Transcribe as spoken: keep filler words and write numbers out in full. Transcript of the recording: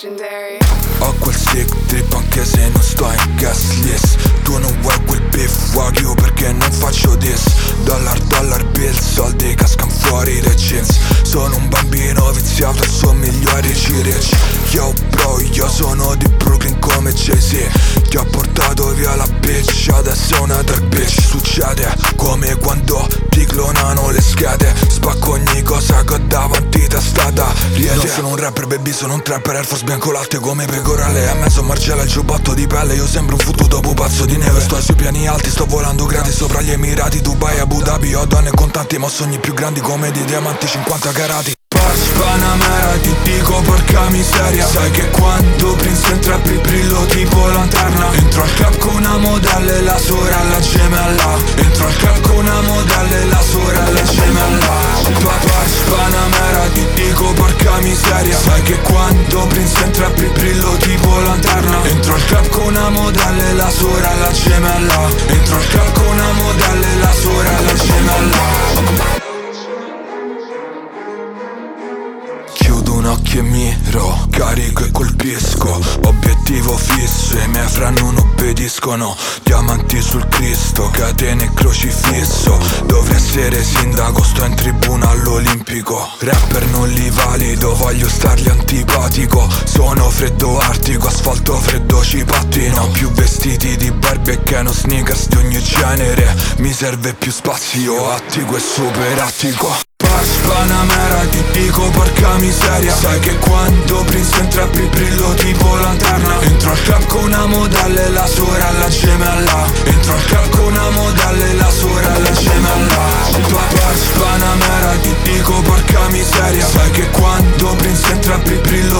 Legendary. Ho quel sick trip anche se non sto in guest list. Tu non vuoi quel beef wagyu perché non faccio this. Dollar, dollar bill, soldi cascan fuori dai jeans. Sono un bambino viziato e somiglio a Richie Rich. Yo bro, io sono di Brooklyn come Jay-Z. Ti ho portato via la bitch, adesso è una dark bitch. Succede come quando ti clonano le schede. Spacco ogni cosa che ho davanti, testata riede. Non sono un rapper baby, sono un trapper, Air Force bianco latte come pecorelle. A me son Marcella il giubbotto di pelle, io sembro un fottuto pupazzo di neve. Sto sui piani alti, sto volando gratis sopra gli Emirati, Dubai, Abu Dhabi. Ho donne contanti ma ho sogni più grandi come di diamanti cinquanta carati. Porsche Panamera, ti dico porca miseria. Sai che quando Prince entra brillo tipo lanterna. Entro al club con una modella e la sorella gemella. Entro al club con una modella e la sorella gemella. Porsche Panamera, ti dico porca miseria. Sai che quando Prince entra brillo tipo lanterna. Entro al club con una modella e la sorella gemella. Entro al club con una modella e la sorella gemella. Chiudo un occhio e miro, carico e colpisco. Obiettivo fisso, i miei fra non obbediscono. Diamanti sul Cristo, catene e crocifisso. Dovrei essere sindaco, sto in tribuna all'Olimpico. Rapper non li valido, voglio stargli antipatico. Sono freddo artico, asfalto freddo ci pattino. Più vestiti di Barbie e Keno, sneakers di ogni genere. Mi serve più spazio, attico e super attico. Porsche Panamera, ti dico porca miseria. Sai che quando Prince entra brillo tipo lanterna. Entro al club con una modella e la sorella gemella. Entro al club con una modella e la sorella gemella. Porsche Panamera, ti dico porca miseria. Sai che quando Prince entra brillo